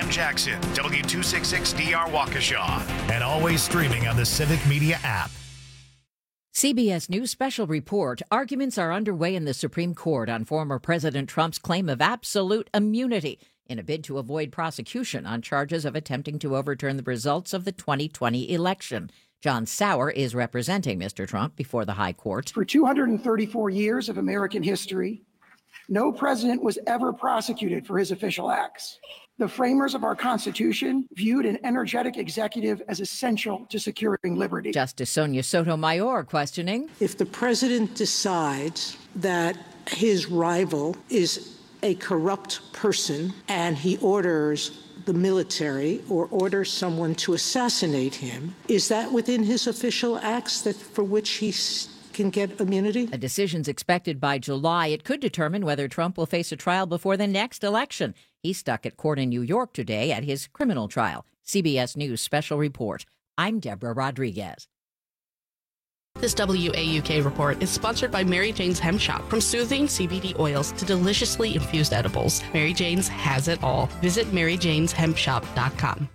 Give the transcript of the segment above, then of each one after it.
Sam Jackson, W266DR Waukesha, and always streaming on the Civic Media app. CBS News special report. Arguments are underway in the Supreme Court on former President Trump's claim of absolute immunity in a bid to avoid prosecution on charges of attempting to overturn the results of the 2020 election. John Sauer is representing Mr. Trump before the High Court. For 234 years of American history, no president was ever prosecuted for his official acts. The framers of our Constitution viewed an energetic executive as essential to securing liberty. Justice Sonia Sotomayor questioning. If the president decides that his rival is a corrupt person and he orders the military or orders someone to assassinate him, is that within his official acts that for which he can get immunity? A decision's expected by July. It could determine whether Trump will face a trial before the next election. He's stuck at court in New York today at his criminal trial. CBS News special report. I'm Deborah Rodriguez. This WAUK report is sponsored by Mary Jane's Hemp Shop. From soothing CBD oils to deliciously infused edibles, Mary Jane's has it all. Visit MaryJane'sHempShop.com.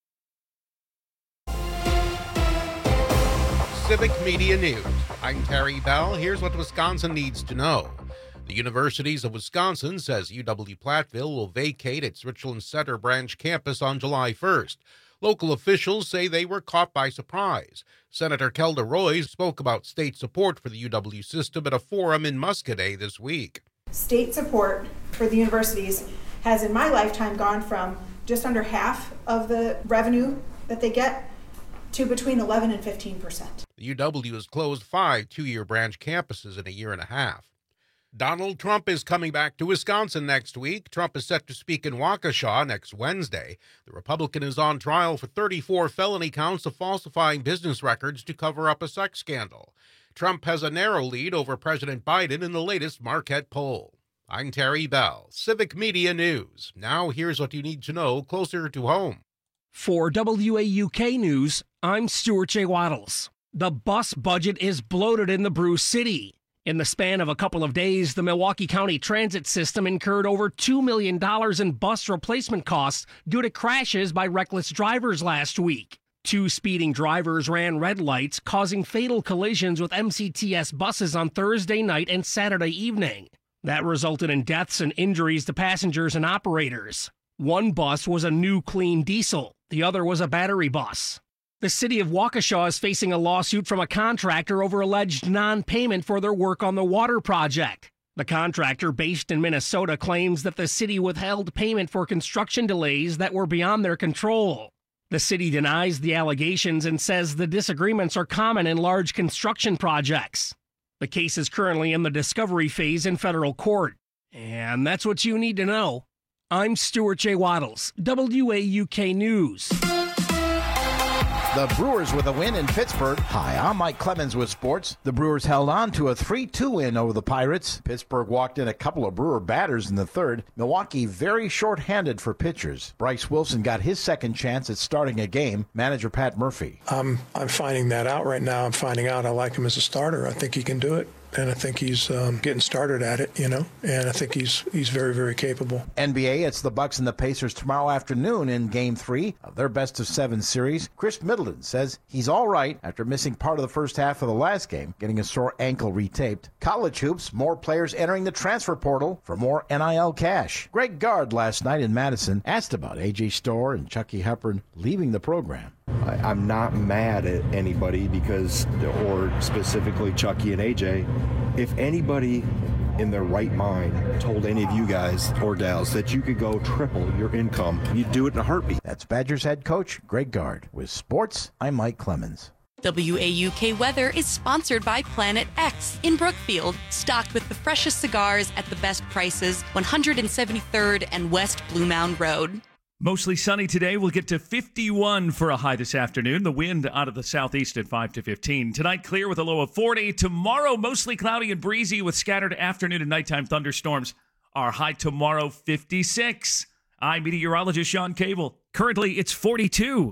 Civic Media News. I'm Terry Bell. Here's what Wisconsin needs to know. The Universities of Wisconsin says UW-Platteville will vacate its Richland Center branch campus on July 1st. Local officials say they were caught by surprise. Senator Kelda Roys spoke about state support for the UW system at a forum in Muscadet this week. State support for the universities has in my lifetime gone from just under half of the revenue that they get to between 11 and 15%. The UW has closed 5 two-year branch campuses in a year and a half. Donald Trump is coming back to Wisconsin next week. Trump is set to speak in Waukesha next Wednesday. The Republican is on trial for 34 felony counts of falsifying business records to cover up a sex scandal. Trump has a narrow lead over President Biden in the latest Marquette poll. I'm Terry Bell, Civic Media News. Now here's what you need to know closer to home. For WAUK News, I'm Stuart J. Waddles. The bus budget is bloated in the Brew City. In the span of a couple of days, the Milwaukee County Transit System incurred over $2 million in bus replacement costs due to crashes by reckless drivers last week. 2 speeding drivers ran red lights, causing fatal collisions with MCTS buses on Thursday night and Saturday evening. That resulted in deaths and injuries to passengers and operators. One bus was a new clean diesel. The other was a battery bus. The city of Waukesha is facing a lawsuit from a contractor over alleged non-payment for their work on the water project. The contractor, based in Minnesota, claims that the city withheld payment for construction delays that were beyond their control. The city denies the allegations and says the disagreements are common in large construction projects. The case is currently in the discovery phase in federal court. And that's what you need to know. I'm Stuart J. Waddles, WAUK News. The Brewers with a win in Pittsburgh. Hi, I'm Mike Clemens with sports. The Brewers held on to a 3-2 win over the Pirates. Pittsburgh walked in a couple of Brewer batters in the third. Milwaukee very short-handed for pitchers. Bryce Wilson got his second chance at starting a game. Manager Pat Murphy. I'm finding that out right now. I'm finding out I like him as a starter. I think he can do it. And I think he's getting started at it, and I think he's very, very capable. NBA, it's the Bucks and the Pacers tomorrow afternoon in Game 3 of their best-of-7 series. Chris Middleton says he's all right after missing part of the first half of the last game, getting a sore ankle retaped. College hoops, more players entering the transfer portal for more NIL cash. Greg Gard last night in Madison asked about A.J. Storr and Chucky Hepburn leaving the program. I'm not mad at anybody or specifically Chucky and AJ. If anybody in their right mind told any of you guys or gals that you could go triple your income, you'd do it in a heartbeat. That's Badgers head coach Greg Gard. With sports, I'm Mike Clemens. WAUK Weather is sponsored by Planet X in Brookfield, stocked with the freshest cigars at the best prices, 173rd and West Blue Mound Road. Mostly sunny today. We'll get to 51 for a high this afternoon. The wind out of the southeast at 5 to 15. Tonight, clear with a low of 40. Tomorrow, mostly cloudy and breezy with scattered afternoon and nighttime thunderstorms. Our high tomorrow, 56. I'm meteorologist Sean Cable. Currently, it's 42.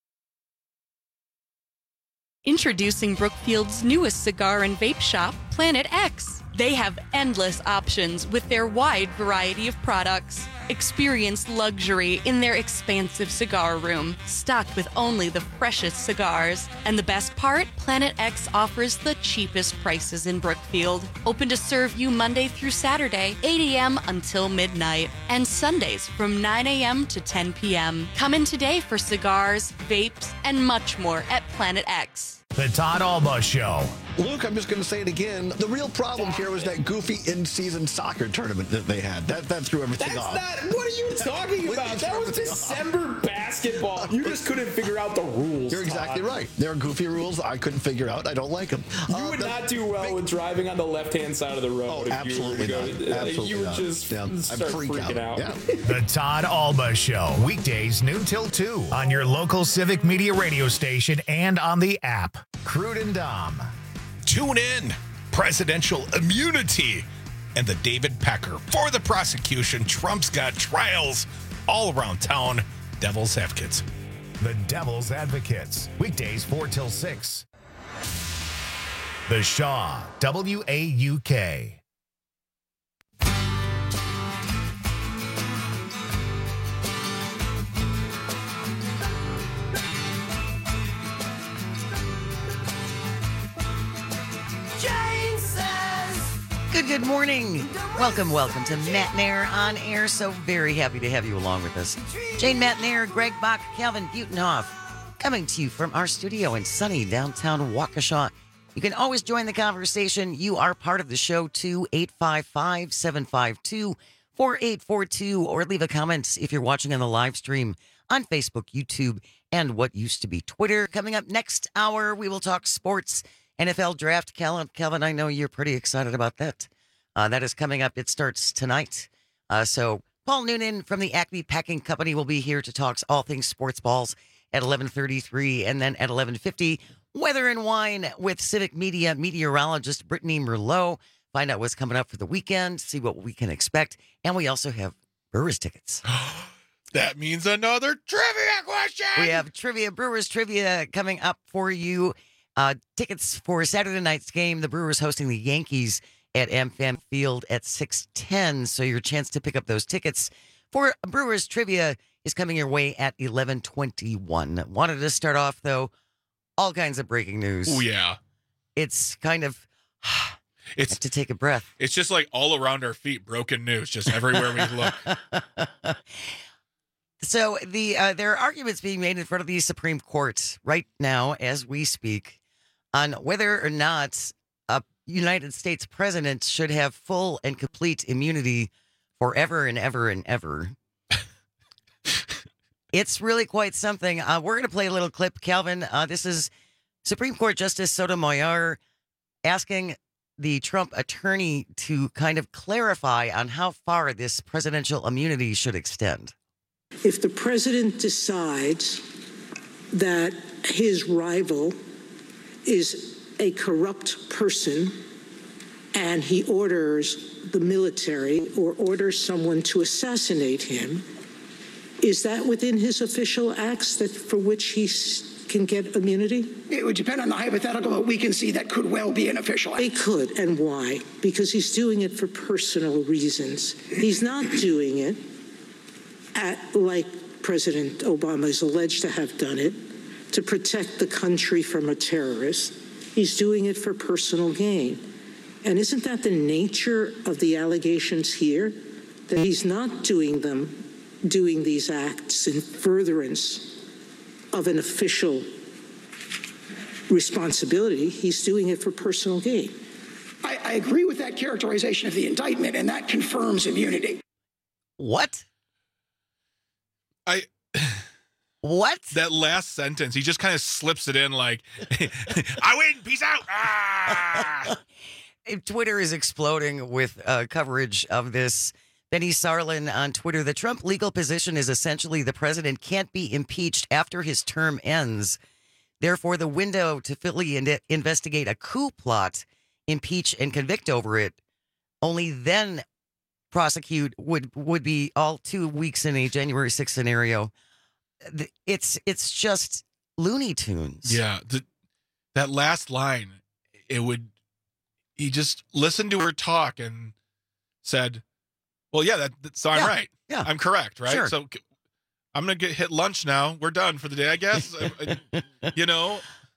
Introducing Brookfield's newest cigar and vape shop, Planet X. They have endless options with their wide variety of products. Experience luxury in their expansive cigar room, stocked with only the freshest cigars. And the best part? Planet X offers the cheapest prices in Brookfield. Open to serve you Monday through Saturday, 8 a.m. until midnight, and Sundays from 9 a.m. to 10 p.m. Come in today for cigars, vapes, and much more at Planet X. The Todd Alba Show. Luke, I'm just going to say it again. The real problem here was that goofy in-season soccer tournament that they had. That threw everything off. What are you talking about? That was December basketball. You just couldn't figure out the rules. You're exactly right. There are goofy rules I couldn't figure out. I don't like them. You would not do well with driving on the left-hand side of the road. Oh, absolutely not. Absolutely you would not. just start freaking out. Yeah. The Todd Alba Show. Weekdays noon till 2 on your local Civic Media radio station and on the app. Crude and Dom. Tune in. Presidential immunity. And the David Pecker for the prosecution. Trump's got trials all around town. Devil's Advocates. The Devil's Advocates. Weekdays 4 till 6. The Shaw. WAUK. Good morning. Welcome to Matt Nair on air. So very happy to have you along with us. Jane Matt Nair, Greg Bach, Calvin Butenhoff, coming to you from our studio in sunny downtown Waukesha. You can always join the conversation. You are part of the show too, 855-752-4842, or leave a comment if you're watching on the live stream on Facebook, YouTube, and what used to be Twitter. Coming up next hour, we will talk sports, NFL draft. Calvin, I know you're pretty excited about that. That is coming up. It starts tonight. So Paul Noonan from the Acme Packing Company will be here to talk all things sports balls at 11:33, and then at 11:50, weather and wine with Civic Media meteorologist Brittany Merlot. Find out what's coming up for the weekend, see what we can expect, and we also have Brewers tickets. That means another trivia question. We have Brewers trivia coming up for you. Tickets for Saturday night's game. The Brewers hosting the Yankees at AmFam Field at 6:10. So your chance to pick up those tickets for Brewers trivia is coming your way at 11:21. Wanted to start off, though, all kinds of breaking news. Oh, yeah. It's kind of... It's to take a breath. It's just like all around our feet, broken news, just everywhere we look. So there are arguments being made in front of the Supreme Court right now as we speak on whether or not a United States president should have full and complete immunity forever and ever and ever. It's really quite something. We're going to play a little clip, Calvin. This is Supreme Court Justice Sotomayor asking the Trump attorney to kind of clarify on how far this presidential immunity should extend. If the president decides that his rival is a corrupt person and he orders the military or orders someone to assassinate him, is that within his official acts that for which he can get immunity? It would depend on the hypothetical, but we can see that could well be an official act. It could, and why? Because he's doing it for personal reasons. He's not doing it like President Obama is alleged to have done it, to protect the country from a terrorist. He's doing it for personal gain. And isn't that the nature of the allegations here? That he's not doing these acts in furtherance of an official responsibility. He's doing it for personal gain. I agree with that characterization of the indictment, and that confirms immunity. What? What? That last sentence, he just kind of slips it in like, I win, peace out. Ah! Twitter is exploding with coverage of this. Benny Sarlin on Twitter, the Trump legal position is essentially the president can't be impeached after his term ends. Therefore, the window to fully investigate a coup plot, impeach and convict over it, only then prosecute would be all 2 weeks in a January 6th scenario. It's just Looney Tunes. Yeah, that last line, he just listened to her talk and said, well, yeah, so I'm right. Yeah. I'm correct, right? Sure. So I'm going to hit lunch now. We're done for the day, I guess. You know?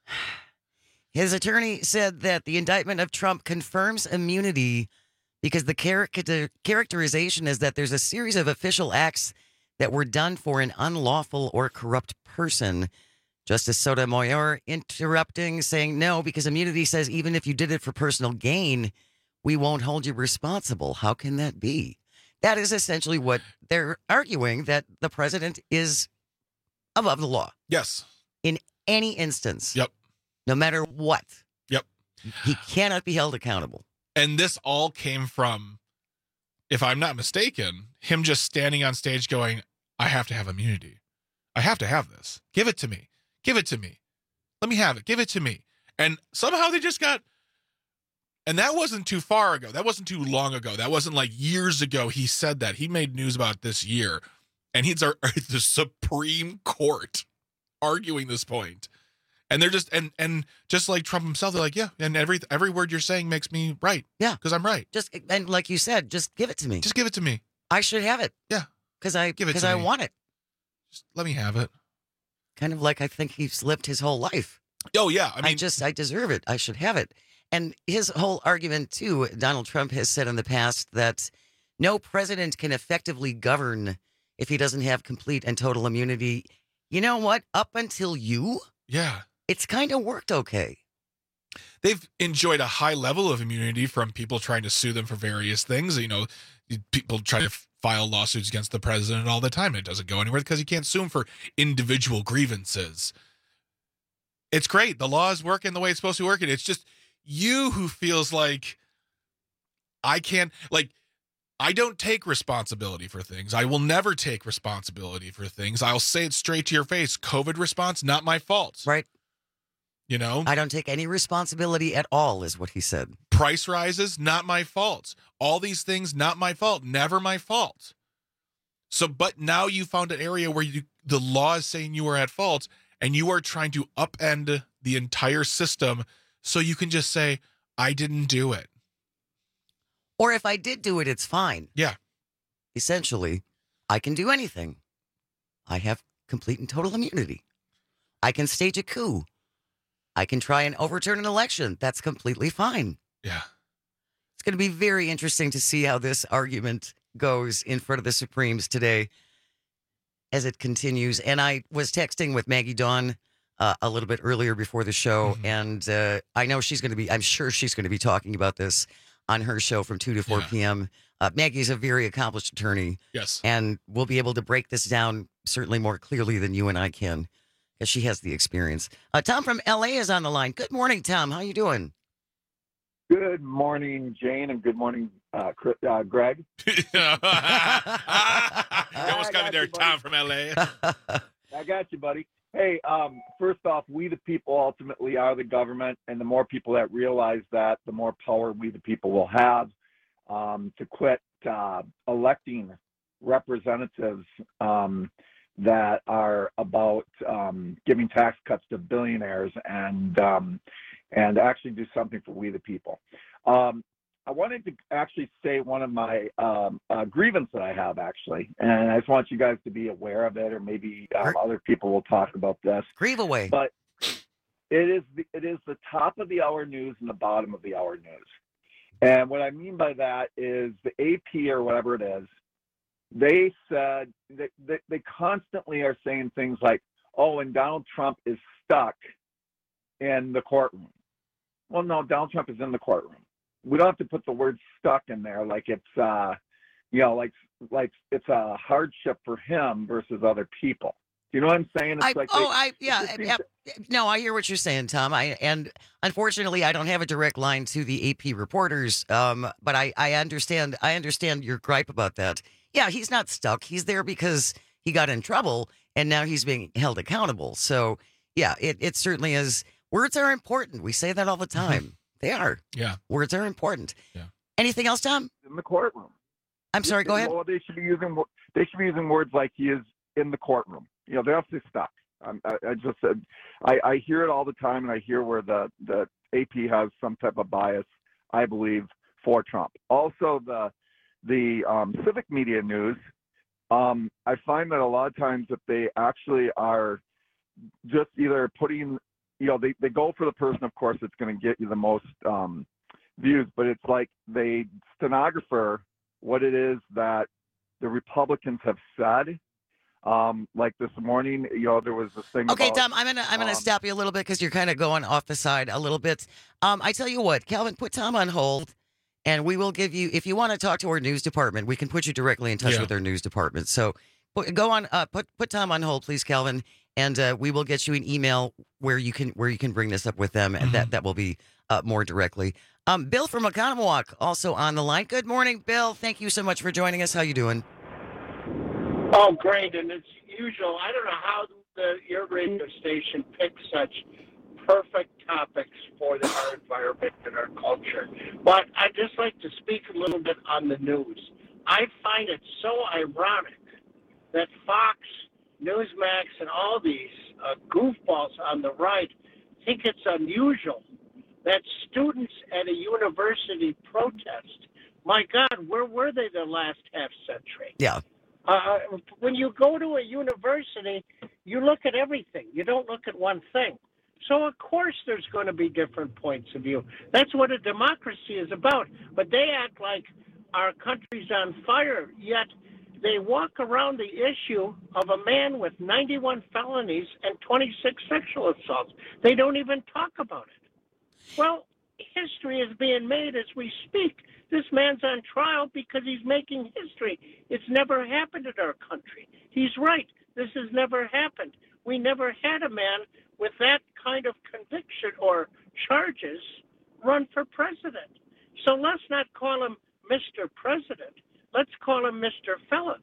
His attorney said that the indictment of Trump confirms immunity because the characterization is that there's a series of official acts that were done for an unlawful or corrupt person. Justice Sotomayor interrupting, saying no, because immunity says even if you did it for personal gain, we won't hold you responsible. How can that be? That is essentially what they're arguing, that the president is above the law. Yes. In any instance. Yep. No matter what. Yep. He cannot be held accountable. And this all came from, if I'm not mistaken, him just standing on stage going, I have to have immunity. I have to have this. Give it to me. Give it to me. Let me have it. Give it to me. And somehow they just got, and that wasn't too far ago. That wasn't too long ago. That wasn't like years ago he said that. He made news about this year. And he's the Supreme Court arguing this point. And they're just, and just like Trump himself, they're like, yeah, and every word you're saying makes me right. Yeah. Because I'm right. And like you said, just give it to me. Just give it to me. I should have it. Yeah. Because I want it. Just let me have it. Kind of like I think he's lived his whole life. Oh, yeah. I deserve it. I should have it. And his whole argument, too, Donald Trump has said in the past that no president can effectively govern if he doesn't have complete and total immunity. You know what? Up until you, it's kind of worked okay. They've enjoyed a high level of immunity from people trying to sue them for various things. You know, people try to file lawsuits against the president all the time, and it doesn't go anywhere because you can't sue him for individual grievances. It's great. The law is working the way it's supposed to work. And it's just you who feels like I don't take responsibility for things. I will never take responsibility for things. I'll say it straight to your face. COVID response, not my fault. Right. You know? I don't take any responsibility at all, is what he said. Price rises, not my fault. All these things, not my fault. Never my fault. So, but now you found an area where the law is saying you are at fault, and you are trying to upend the entire system so you can just say, I didn't do it. Or if I did do it, it's fine. Yeah. Essentially, I can do anything. I have complete and total immunity. I can stage a coup. I can try and overturn an election. That's completely fine. Yeah. It's going to be very interesting to see how this argument goes in front of the Supremes today as it continues. And I was texting with Maggie Dawn a little bit earlier before the show, and I know I'm sure she's going to be talking about this on her show from 2 to 4 p.m. Maggie's a very accomplished attorney. Yes. And we'll be able to break this down certainly more clearly than you and I can, because she has the experience. Tom from L.A. is on the line. Good morning, Tom. How you doing? Good morning, Jane, and good morning, Greg. You almost got me there, Tom from L.A. I got you, buddy. Hey, first off, we the people ultimately are the government, and the more people that realize that, the more power we the people will have to quit electing representatives that are about giving tax cuts to billionaires and actually do something for we the people. I wanted to actually say one of my grievance that I have, actually, and I just want you guys to be aware of it, or maybe other people will talk about this. Grieve away. But it is the top of the hour news and the bottom of the hour news. And what I mean by that is the AP or whatever it is, they said they constantly are saying things like, oh, and Donald Trump is stuck in the courtroom. Well, no, Donald Trump is in the courtroom. We don't have to put the word stuck in there like it's, like it's a hardship for him versus other people. You know what I'm saying? No, I hear what you're saying, Tom. And unfortunately, I don't have a direct line to the AP reporters, but I understand your gripe about that. Yeah, he's not stuck. He's there because he got in trouble, and now he's being held accountable. So, yeah, it certainly is. Words are important. We say that all the time. They are. Yeah. Words are important. Yeah. Anything else, Tom? In the courtroom. I'm sorry, go ahead. Well, they should be using words like he is in the courtroom. You know, they're actually stuck. I hear it all the time, and I hear where the AP has some type of bias, I believe, for Trump. Also, the civic media news I find that a lot of times if they actually are just either putting, they go for the person, of course, that's going to get you the most views, but it's like they stenographer what it is that the Republicans have said. Like this morning, there was this thing. Okay, about, Tom, I'm gonna stop you a little bit because you're kind of going off the side a little bit. I tell you what, Calvin, put Tom on hold, and we will give you, if you want to talk to our news department, we can put you directly in touch with our news department. So go on, put Tom on hold, please, Calvin, and we will get you an email where you can bring this up with them, and that will be more directly. Bill from Oconomowoc also on the line. Good morning, Bill. Thank you so much for joining us. How you doing? Oh, great. And it's usual. I don't know how your radio station picks such perfect topics for our environment and our culture. But I'd just like to speak a little bit on the news. I find it so ironic that Fox, Newsmax, and all these goofballs on the right think it's unusual that students at a university protest. My God, where were they the last half century? Yeah. When you go to a university, you look at everything. You don't look at one thing. So, of course, there's going to be different points of view. That's what a democracy is about. But they act like our country's on fire, yet they walk around the issue of a man with 91 felonies and 26 sexual assaults. They don't even talk about it. Well, history is being made as we speak. This man's on trial because he's making history. It's never happened in our country. He's right. This has never happened. We never had a man with that kind of conviction or charges run for president. So let's not call him Mr. President. Let's call him Mr. Felon.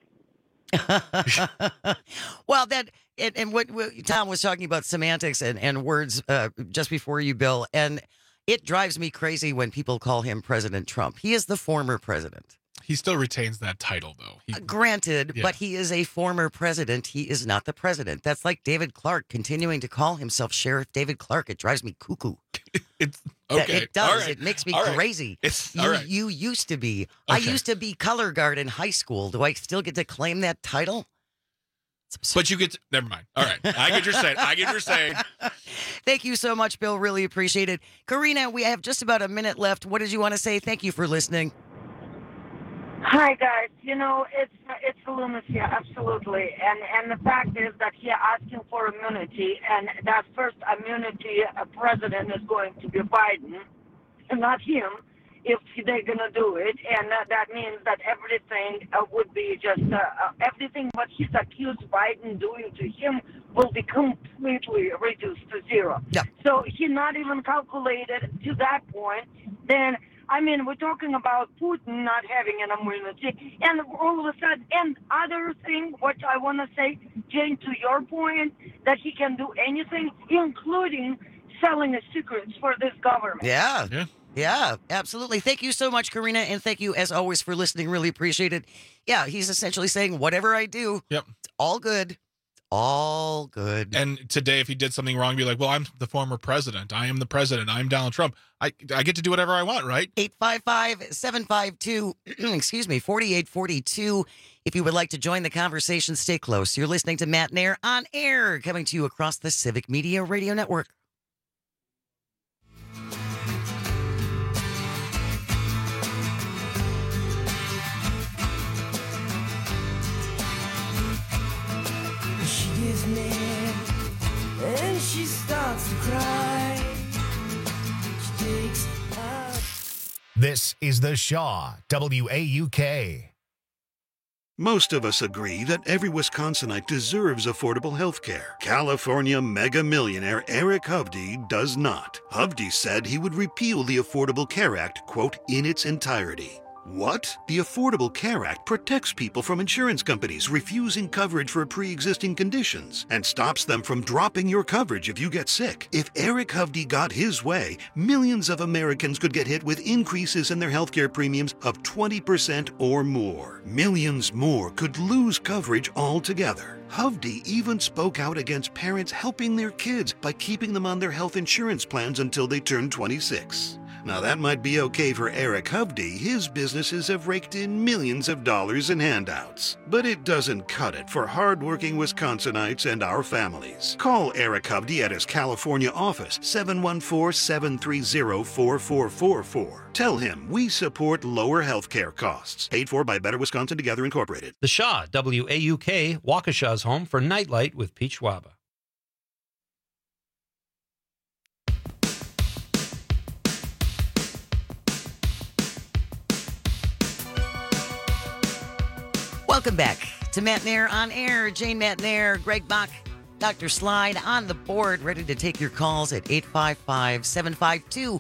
Well, what Tom was talking about semantics and words just before you, Bill, and it drives me crazy when people call him President Trump. He is the former president. He still retains that title, though. Granted, but he is a former president. He is not the president. That's like David Clark continuing to call himself Sheriff David Clark. It drives me cuckoo. Okay. It does. Right. It makes me All crazy. Right. You used to be. Okay. I used to be color guard in high school. Do I still get to claim that title? But you get to, never mind. All right. I get what you're saying. Thank you so much, Bill. Really appreciate it. Karina, we have just about a minute left. What did you want to say? Thank you for listening. Hi, guys. It's lunacy, absolutely. And the fact is that he asking for immunity, and that first immunity president is going to be Biden, and not him, if they're going to do it. And that means that everything would be just, everything what he's accused Biden doing to him will be completely reduced to zero. Yep. So he not even calculated to that point. Then, we're talking about Putin not having an immunity, and all of a sudden, and other thing, what I want to say, Jane, to your point, that he can do anything, including selling his secrets for this government. Yeah, absolutely. Thank you so much, Karina, and thank you, as always, for listening. Really appreciate it. Yeah, he's essentially saying, whatever I do, it's all good. All good. And today, if he did something wrong, be like, well, I'm the former president. I am the president. I'm Donald Trump. I get to do whatever I want, right? 855-752, 4842. If you would like to join the conversation, stay close. You're listening to Matt Nair on air, coming to you across the Civic Media Radio Network. And she starts to cry. She takes out. This is the Shaw WAUK. Most of us agree that every Wisconsinite deserves affordable health care. California mega millionaire Eric Hovde does not. Hovde said he would repeal the Affordable Care Act, quote, in its entirety. What? The Affordable Care Act protects people from insurance companies refusing coverage for pre-existing conditions and stops them from dropping your coverage if you get sick. If Eric Hovde got his way, millions of Americans could get hit with increases in their healthcare premiums of 20% or more. Millions more could lose coverage altogether. Hovde even spoke out against parents helping their kids by keeping them on their health insurance plans until they turn 26. Now, that might be okay for Eric Hovde. His businesses have raked in millions of dollars in handouts. But it doesn't cut it for hardworking Wisconsinites and our families. Call Eric Hovde at his California office, 714-730-4444. Tell him we support lower health care costs. Paid for by Better Wisconsin Together Incorporated. The Shaw, WAUK, Waukesha's home for Nightlight with Pete Schwaba. Welcome back to Matt Nair on Air. Jane Matt Nair, Greg Bach, Dr. Slide on the board, ready to take your calls at 855-752-4842,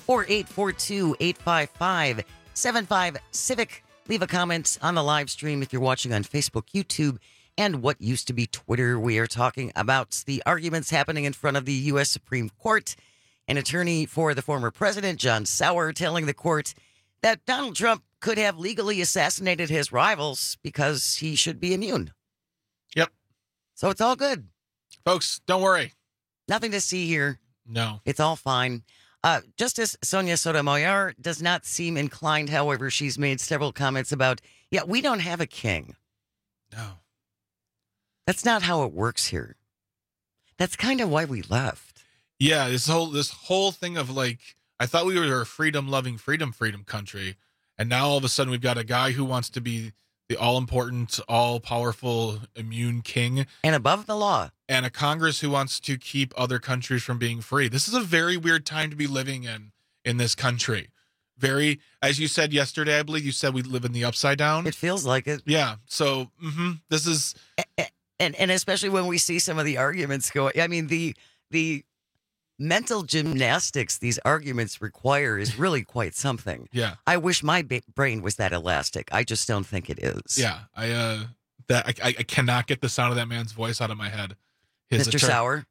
855-75-CIVIC. Leave a comment on the live stream if you're watching on Facebook, YouTube, and what used to be Twitter. We are talking about the arguments happening in front of the U.S. Supreme Court. An attorney for the former president, John Sauer, telling the court that Donald Trump could have legally assassinated his rivals because he should be immune. Yep. So it's all good. Folks, don't worry. Nothing to see here. No. It's all fine. Justice Sonia Sotomayor does not seem inclined, however. She's made several comments about, we don't have a king. No. That's not how it works here. That's kind of why we left. Yeah, this whole thing of like, I thought we were a freedom-loving, freedom country. And now all of a sudden we've got a guy who wants to be the all-important, all-powerful, immune king. And above the law. And a Congress who wants to keep other countries from being free. This is a very weird time to be living in this country. Very, as you said yesterday, I believe you said we live in the upside down. It feels like it. Yeah. So this is... And especially when we see some of the arguments going, I mean, the mental gymnastics these arguments require is really quite something. Yeah. I wish my brain was that elastic. I just don't think it is. Yeah. I cannot get the sound of that man's voice out of my head. Mr. Sauer?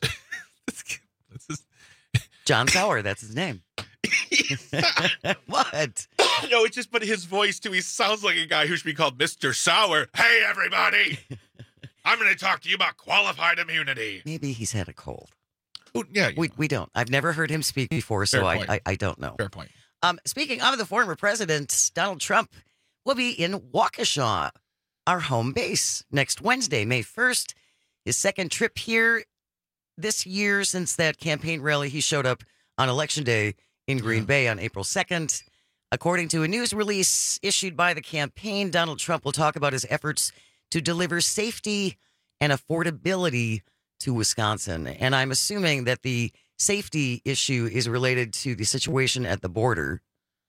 John Sauer, that's his name. What? No, it's just, but his voice too. He sounds like a guy who should be called Mr. Sauer. Hey, everybody. I'm going to talk to you about qualified immunity. Maybe he's had a cold. Oh, yeah. We don't. I've never heard him speak before, so I don't know. Fair point. Speaking of the former president, Donald Trump will be in Waukesha, our home base, next Wednesday, May 1st. His second trip here this year since that campaign rally. He showed up on Election Day in Green Bay on April 2nd. According to a news release issued by the campaign, Donald Trump will talk about his efforts to deliver safety and affordability to Wisconsin. And I'm assuming that the safety issue is related to the situation at the border.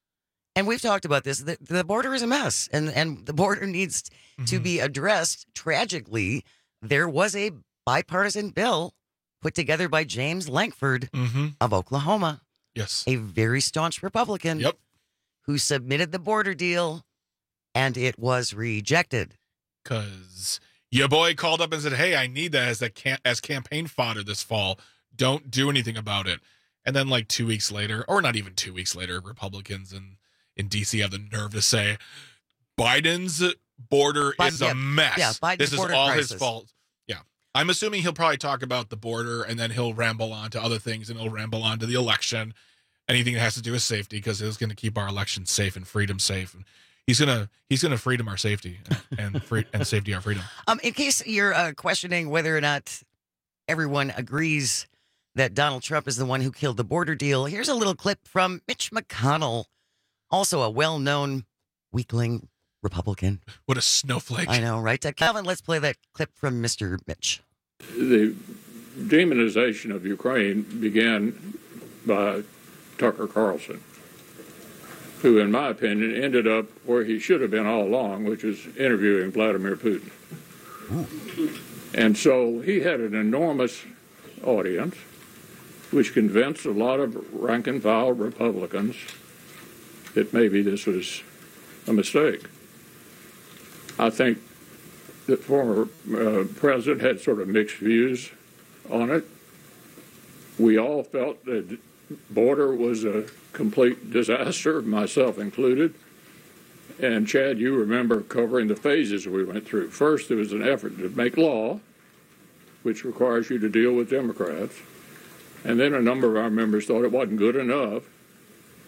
And we've talked about this. The border is a mess, and the border needs to be addressed. Tragically, there was a bipartisan bill put together by James Lankford of Oklahoma. Yes. A very staunch Republican. Yep. Who submitted the border deal, and it was rejected. Because your boy called up and said, hey, I need that as campaign fodder this fall. Don't do anything about it. And then like 2 weeks later, or not even 2 weeks later, Republicans in D.C. have the nerve to say, Biden's border is a mess. Yeah, Biden's this is border all crisis. his fault. Yeah. I'm assuming he'll probably talk about the border, and then he'll ramble on to other things, and he'll ramble on to the election. Anything that has to do with safety, because it's going to keep our elections safe and freedom safe. And he's gonna freedom our safety and safety our freedom. In case you're questioning whether or not everyone agrees that Donald Trump is the one who killed the border deal, here's a little clip from Mitch McConnell, also a well-known weakling Republican. What a snowflake! I know, right? Calvin, let's play that clip from Mr. Mitch. The demonization of Ukraine began by Tucker Carlson, who, in my opinion, ended up where he should have been all along, which is interviewing Vladimir Putin. And so he had an enormous audience, which convinced a lot of rank-and-file Republicans that maybe this was a mistake. I think the former president had sort of mixed views on it. We all felt that the border was a complete disaster, myself included. And Chad, you remember covering the phases we went through. First, there was an effort to make law, which requires you to deal with Democrats. And then a number of our members thought it wasn't good enough,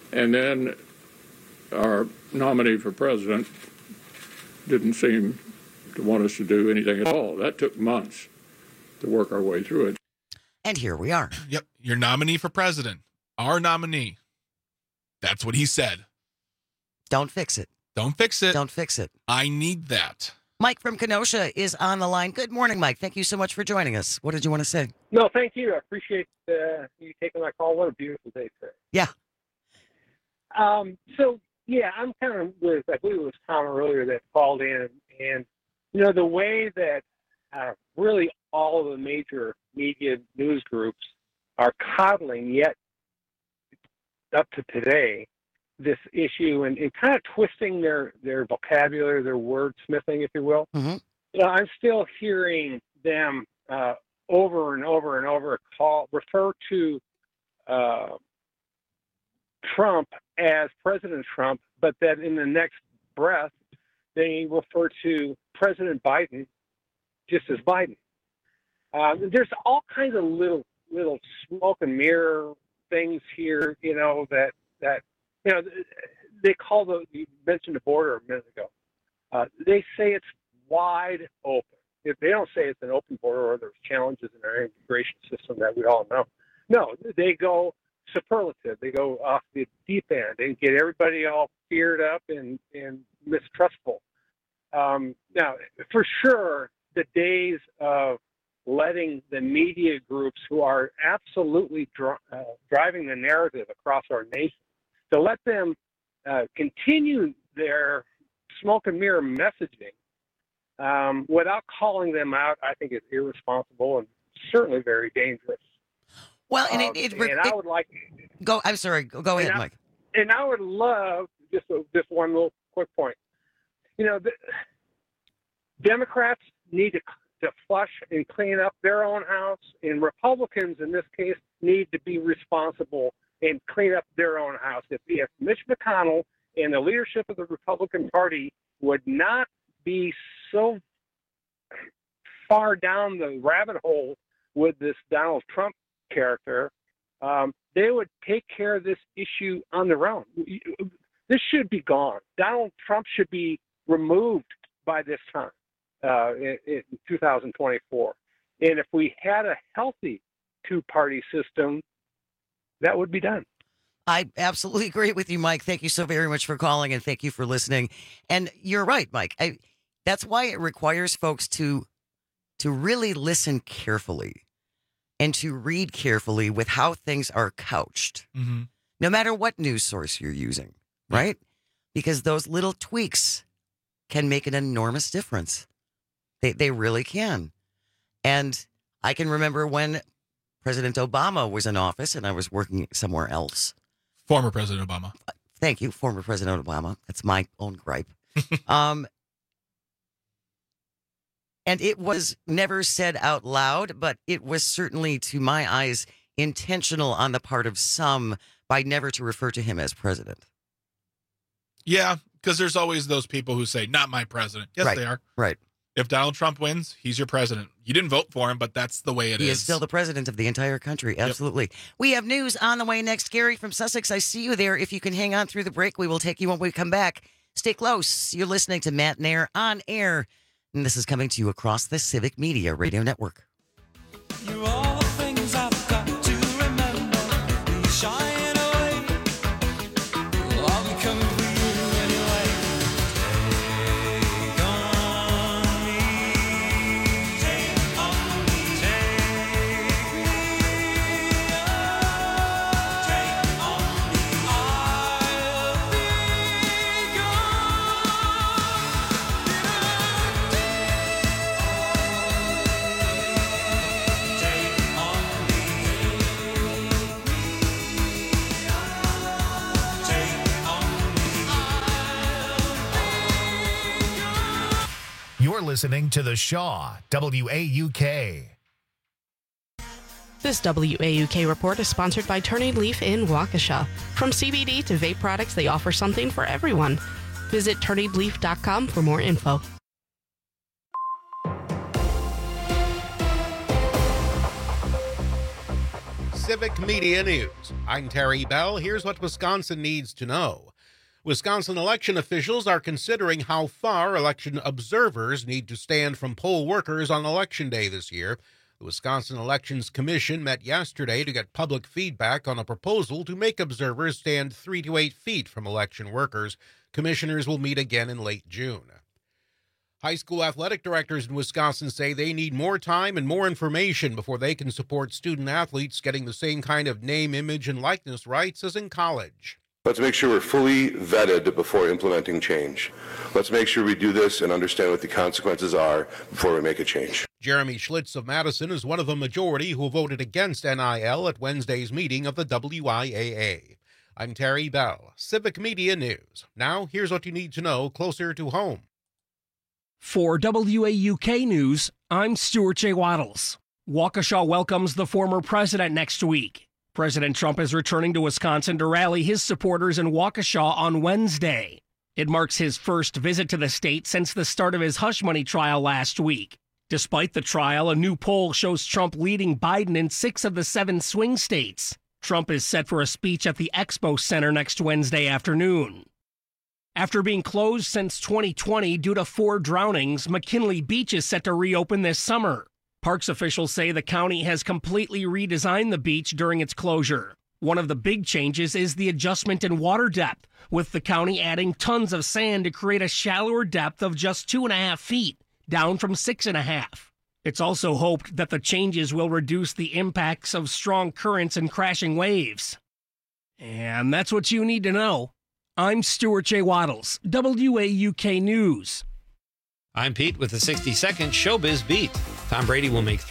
And then our nominee for president didn't seem to want us to do anything at all. That took months to work our way through it. And here we are. Yep. Your nominee for president. Our nominee. That's what he said. Don't fix it. Don't fix it. Don't fix it. I need that. Mike from Kenosha is on the line. Good morning, Mike. Thank you so much for joining us. What did you want to say? No, thank you. I appreciate you taking my call. What a beautiful day today. Yeah. So, yeah, I'm kind of with, I believe it was Tom earlier that called in. And, you know, the way that really all of the major media news groups are coddling yet up to today this issue and kind of twisting their vocabulary, their wordsmithing, if you will. Mm-hmm. You know, I'm still hearing them over and over and over refer to Trump as President Trump, but that in the next breath they refer to President Biden just as Biden. There's all kinds of little smoke and mirror things here, you know, that you know, they call you mentioned the border a minute ago. They say it's wide open. If they don't say it's an open border or there's challenges in our immigration system that we all know. No, they go superlative. They go off the deep end and get everybody all feared up and mistrustful. Now, for sure, the days of letting the media groups who are absolutely driving the narrative across our nation, to let them continue their smoke and mirror messaging without calling them out, I think is irresponsible and certainly very dangerous. Well, and I would like go. I'm sorry. Go ahead, Mike. And I would love just one little quick point. You know, the Democrats need to flush and clean up their own house, and Republicans in this case need to be responsible and clean up their own house. If Mitch McConnell and the leadership of the Republican Party would not be so far down the rabbit hole with this Donald Trump character, they would take care of this issue on their own. This should be gone. Donald Trump should be removed by this time in 2024. And if we had a healthy two-party system, that would be done. I absolutely agree with you, Mike. Thank you so very much for calling, and thank you for listening. And you're right, Mike. That's why it requires folks to really listen carefully and to read carefully with how things are couched, no matter what news source you're using, right? Because those little tweaks can make an enormous difference. They really can. And I can remember when President Obama was in office and I was working somewhere else. Former President Obama. Thank you, former President Obama. That's my own gripe. And it was never said out loud, but it was certainly, to my eyes, intentional on the part of some by never to refer to him as president. Yeah, because there's always those people who say, not my president. Yes, Right, they are. right. If Donald Trump wins, he's your president. You didn't vote for him, but that's the way it He is. is still the president of the entire country. Absolutely. We have news on the way next. Gary from Sussex, I see you there. If you can hang on through the break, we will take you when we come back. Stay close. You're listening to Matt Nair on air. And this is coming to you across the Civic Media Radio Network. You're all the things I've got to remember. You shine away. I'll be coming for you anyway. Take on me. Take on me. Take me up. Take on me. I'll be You're listening to The Shaw, WAUK. This WAUK report is sponsored by Turning Leaf in Waukesha. From CBD to vape products, they offer something for everyone. Visit turningleaf.com for more info. Civic Media News. I'm Terry Bell. Here's what Wisconsin needs to know. Wisconsin election officials are considering how far election observers need to stand from poll workers on Election Day this year. The Wisconsin Elections Commission met yesterday to get public feedback on a proposal to make observers stand 3 to 8 feet from election workers. Commissioners will meet again in late June. High school athletic directors in Wisconsin say they need more time and more information before they can support student athletes getting the same kind of name, image, and likeness rights as in college. Let's make sure we're fully vetted before implementing change. Let's make sure we do this and understand what the consequences are before we make a change. Jeremy Schlitz of Madison is one of the majority who voted against NIL at Wednesday's meeting of the WIAA. I'm Terry Bell, Civic Media News. Now, here's what you need to know closer to home. For WAUK News, I'm Stuart J. Waddles. Waukesha welcomes the former president next week. President Trump is returning to Wisconsin to rally his supporters in Waukesha on Wednesday. It marks his first visit to the state since the start of his hush money trial last week. Despite the trial, a new poll shows Trump leading Biden in 6 of the 7 swing states. Trump is set for a speech at the Expo Center next Wednesday afternoon. After being closed since 2020 due to 4 drownings, McKinley Beach is set to reopen this summer. Parks officials say the county has completely redesigned the beach during its closure. One of the big changes is the adjustment in water depth, with the county adding tons of sand to create a shallower depth of just 2.5 feet, down from 6.5. It's also hoped that the changes will reduce the impacts of strong currents and crashing waves. And that's what you need to know. I'm Stuart J. Waddles, WAUK News. I'm Pete with the 60-second Showbiz Beat. Tom Brady will make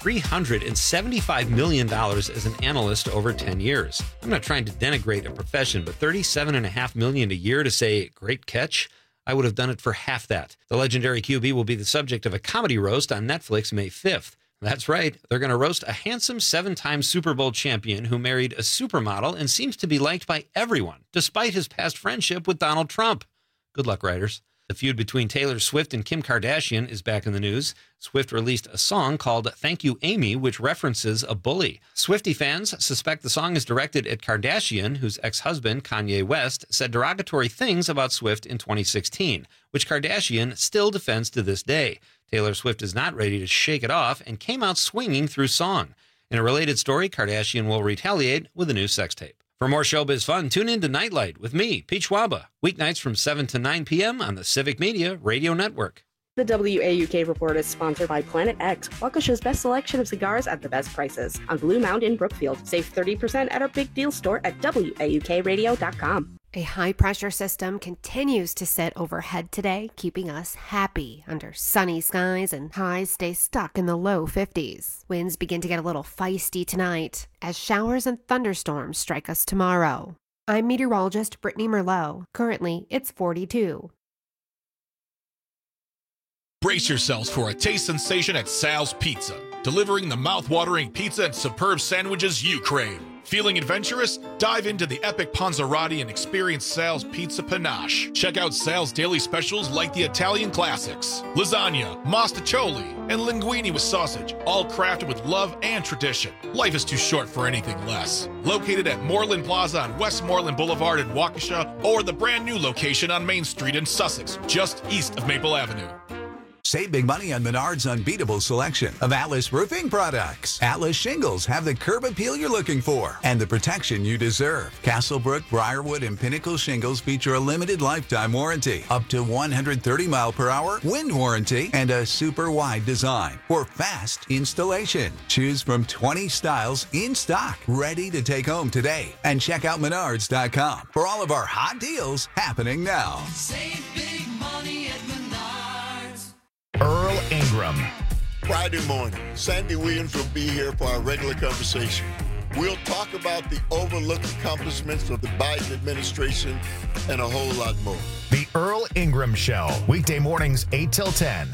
$375 million as an analyst over 10 years. I'm not trying to denigrate a profession, but $37.5 million a year to say, great catch? I would have done it for half that. The legendary QB will be the subject of a comedy roast on Netflix May 5th. That's right, they're going to roast a handsome 7-time Super Bowl champion who married a supermodel and seems to be liked by everyone, despite his past friendship with Donald Trump. Good luck, writers. The feud between Taylor Swift and Kim Kardashian is back in the news. Swift released a song called Thank You Amy, which references a bully. Swiftie fans suspect the song is directed at Kardashian, whose ex-husband, Kanye West, said derogatory things about Swift in 2016, which Kardashian still defends to this day. Taylor Swift is not ready to shake it off and came out swinging through song. In a related story, Kardashian will retaliate with a new sex tape. For more showbiz fun, tune in to Nightlight with me, Pete Schwaba, weeknights from 7 to 9 p.m. on the Civic Media Radio Network. The WAUK Report is sponsored by Planet X, Waukesha's best selection of cigars at the best prices. On Blue Mound in Brookfield. Save 30% at our big deal store at WAUKradio.com. A high-pressure system continues to sit overhead today, keeping us happy under sunny skies, and highs stay stuck in the low 50s. Winds begin to get a little feisty tonight as showers and thunderstorms strike us tomorrow. I'm meteorologist Brittany Merlot. Currently, it's 42. Brace yourselves for a taste sensation at Sal's Pizza, delivering the mouth-watering pizza and superb sandwiches you crave. Feeling adventurous? Dive into the epic Panzerotti and experience Sal's Pizza Panache. Check out Sal's daily specials like the Italian classics, lasagna, mostaccioli, and linguine with sausage, all crafted with love and tradition. Life is too short for anything less. Located at Moreland Plaza on West Moreland Boulevard in Waukesha, or the brand new location on Main Street in Sussex, just east of Maple Avenue. Save big money on Menard's unbeatable selection of Atlas roofing products. Atlas shingles have the curb appeal you're looking for and the protection you deserve. Castlebrook, Briarwood, and Pinnacle shingles feature a limited lifetime warranty, up to 130 mile per hour wind warranty, and a super wide design for fast installation. Choose from 20 styles in stock, ready to take home today. And check out Menards.com for all of our hot deals happening now. Save big money at Menards. Earl Ingram. Friday morning, Sandy Williams will be here for our regular conversation. We'll talk about the overlooked accomplishments of the Biden administration and a whole lot more. The Earl Ingram Show, weekday mornings 8 till 10.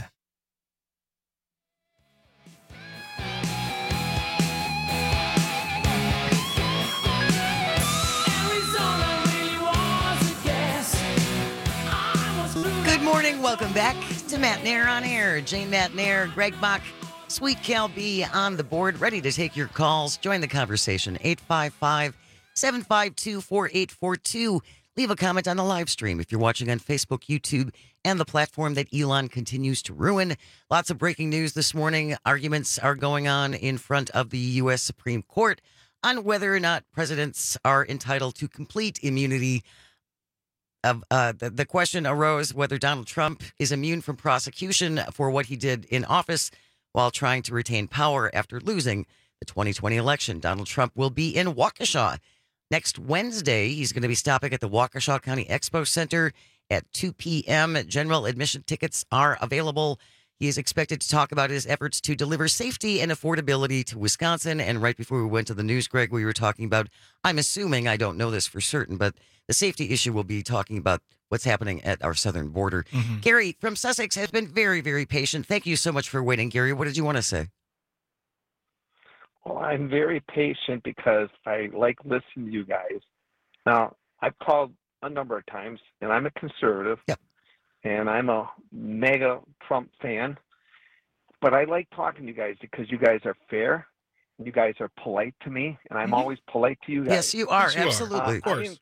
Good morning. Welcome back to Matt Nair on Air. Jane Matt Nair, Greg Bach, Sweet Cal B on the board, ready to take your calls. Join the conversation, 855-752-4842. Leave a comment on the live stream if you're watching on Facebook, YouTube, and the platform that Elon continues to ruin. Lots of breaking news this morning. Arguments are going on in front of the U.S. Supreme Court on whether or not presidents are entitled to complete immunity. The question arose whether Donald Trump is immune from prosecution for what he did in office while trying to retain power after losing the 2020 election. Donald Trump will be in Waukesha next Wednesday. He's going to be stopping at the Waukesha County Expo Center at 2 p.m. General admission tickets are available. He is expected to talk about his efforts to deliver safety and affordability to Wisconsin. And right before we went to the news, Greg, we were talking about, I'm assuming, I don't know this for certain, but the safety issue will be talking about what's happening at our southern border. Mm-hmm. Gary from Sussex has been very, very patient. Thank you so much for waiting, Gary. What did you want to say? Well, I'm very patient because I like listening to you guys. Now, I've called a number of times, and I'm a conservative, and I'm a mega Trump fan, but I like talking to you guys because you guys are fair, and you guys are polite to me, and I'm always polite to you guys. Yes, you are. Absolutely. Of course.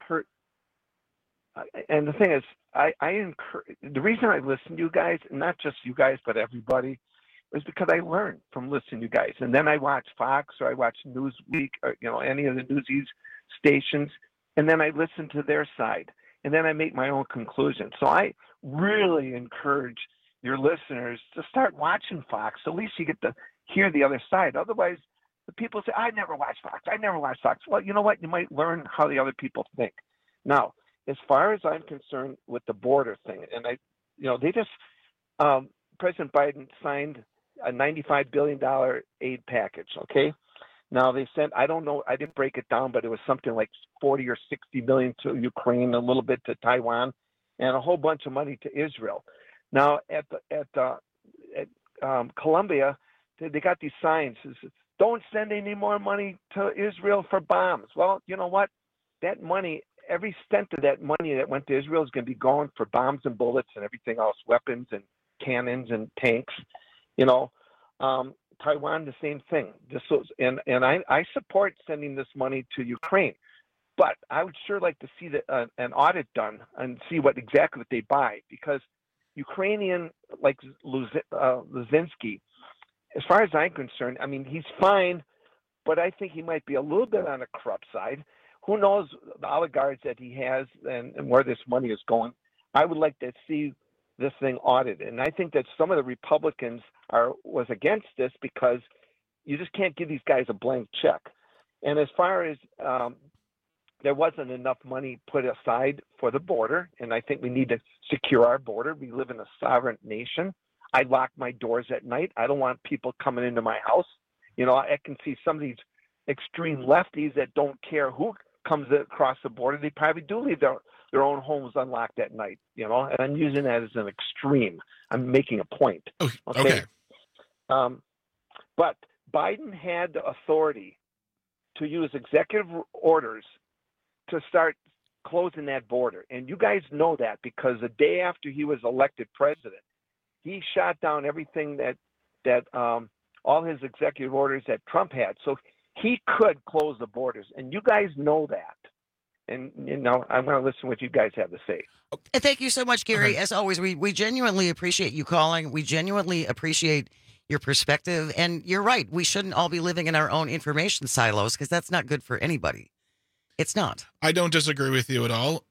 And the thing is, I encourage, the reason I listen to you guys, and not just you guys, but everybody, is because I learn from listening to you guys. And then I watch Fox or I watch Newsweek or, any of the Newsies stations, and then I listen to their side. And then I make my own conclusions. So I really encourage your listeners to start watching Fox. At least you get to hear the other side. Otherwise, the people say, I never watch Fox. I never watch Fox. Well, you know what? You might learn how the other people think. Now, as far as I'm concerned with the border thing, and they just, President Biden signed a $95 billion aid package, okay? Now they sent, I don't know, I didn't break it down, but it was something like 40 or 60 million to Ukraine, a little bit to Taiwan, and a whole bunch of money to Israel. Now at Columbia, they got these signs, don't send any more money to Israel for bombs. Well, you know what? That money, every cent of that money that went to Israel is going to be going for bombs and bullets and everything else, weapons and cannons and tanks. Taiwan, the same thing. I support sending this money to Ukraine, but I would sure like to see an audit done and see exactly what they buy, because Ukrainian, like Luzinski, as far as I'm concerned, I mean, he's fine, but I think he might be a little bit on the corrupt side. Who knows the oligarchs that he has and where this money is going. I would like to see this thing audited. And I think that some of the Republicans was against this because you just can't give these guys a blank check. And as far as there wasn't enough money put aside for the border, and I think we need to secure our border. We live in a sovereign nation. I lock my doors at night. I don't want people coming into my house. I can see some of these extreme lefties that don't care who comes across the border. They probably do leave their own homes unlocked at night, and I'm using that as an extreme. I'm making a point. Okay. But Biden had the authority to use executive orders to start closing that border. And you guys know that because the day after he was elected president, he shot down everything that all his executive orders that Trump had. So he could close the borders, and you guys know that. And, I'm going to listen to what you guys have to say. Thank you so much, Gary. As always, we genuinely appreciate you calling. We genuinely appreciate your perspective. And you're right. We shouldn't all be living in our own information silos because that's not good for anybody. It's not. I don't disagree with you at all.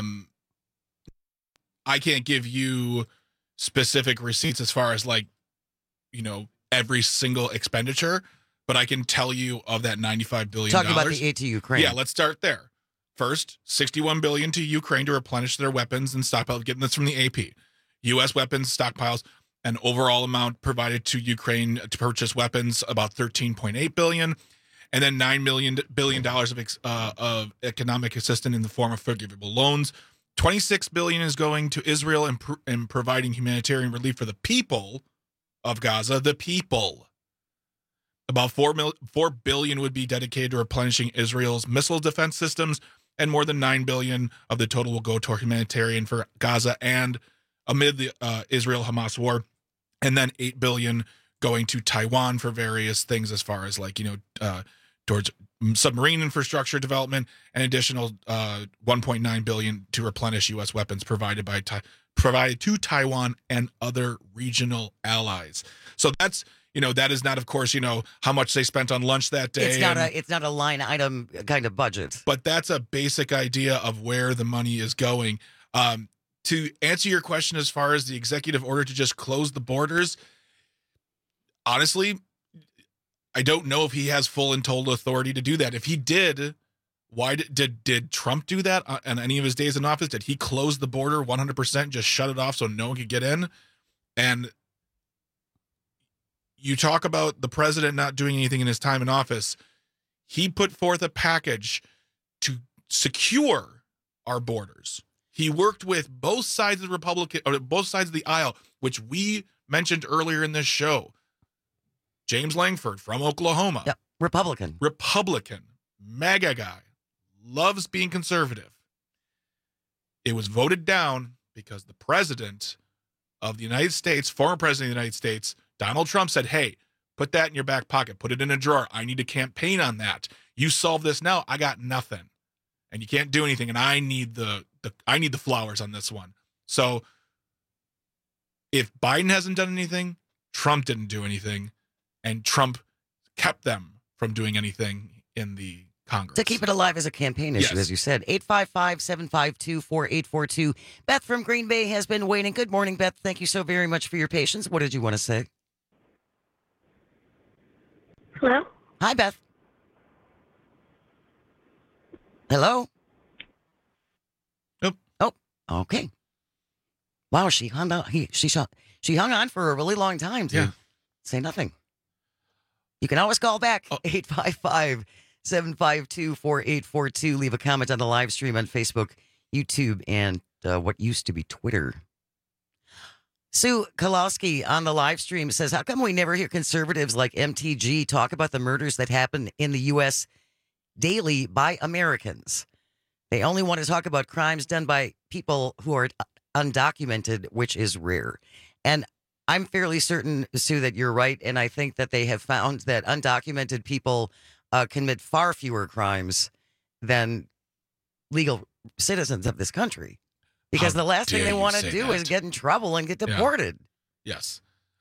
I can't give you specific receipts as far as every single expenditure, but I can tell you of that $95 billion. Talk about the aid to Ukraine. Yeah, let's start there. First, $61 billion to Ukraine to replenish their weapons and stockpile. Getting this from the AP. U.S. weapons stockpiles, an overall amount provided to Ukraine to purchase weapons, about $13.8 billion, and then $9 billion of economic assistance in the form of forgivable loans. $26 billion is going to Israel and providing humanitarian relief for the people of Gaza. The people. About $4 billion would be dedicated to replenishing Israel's missile defense systems, and more than $9 billion of the total will go toward humanitarian for Gaza and amid the Israel-Hamas war. And then $8 billion going to Taiwan for various things as far as like, towards submarine infrastructure development, and additional $1.9 billion to replenish U.S. weapons provided to Taiwan and other regional allies. So that's, that is not, of course, how much they spent on lunch that day. It's not a line item kind of budget. But that's a basic idea of where the money is going. To answer your question as far as the executive order to just close the borders, honestly, I don't know if he has full and total authority to do that. If he did, why did Trump do that on any of his days in office? Did he close the border 100%, just shut it off so no one could get in? And you talk about the president not doing anything in his time in office. He put forth a package to secure our borders. He worked with both sides of both sides of the aisle, which we mentioned earlier in this show. James Langford from Oklahoma. Yep. Republican, MAGA guy, loves being conservative. It was voted down because the president of the United States, former president of the United States, Donald Trump, said, hey, put that in your back pocket, put it in a drawer. I need to campaign on that. You solve this now, I got nothing. And you can't do anything, and I need the flowers on this one. So if Biden hasn't done anything, Trump didn't do anything. And Trump kept them from doing anything in the Congress. To keep it alive as a campaign issue, Yes. as you said. 855-752-4842. Beth from Green Bay has been waiting. Good morning, Beth. Thank you so very much for your patience. What did you want to say? Hello? Hi, Beth. Hello? Nope. Oh, okay. Wow, she hung on. She hung on for a really long time to say nothing. You can always call back, 855-752-4842. Leave a comment on the live stream on Facebook, YouTube, and what used to be Twitter. Sue Kalowski on the live stream says, how come we never hear conservatives like MTG talk about the murders that happen in the U.S. daily by Americans? They only want to talk about crimes done by people who are undocumented, which is rare. And I'm fairly certain, Sue, that you're right. And I think that they have found that undocumented people commit far fewer crimes than legal citizens of this country. Because the last thing they want to do is get in trouble and get deported. Yes.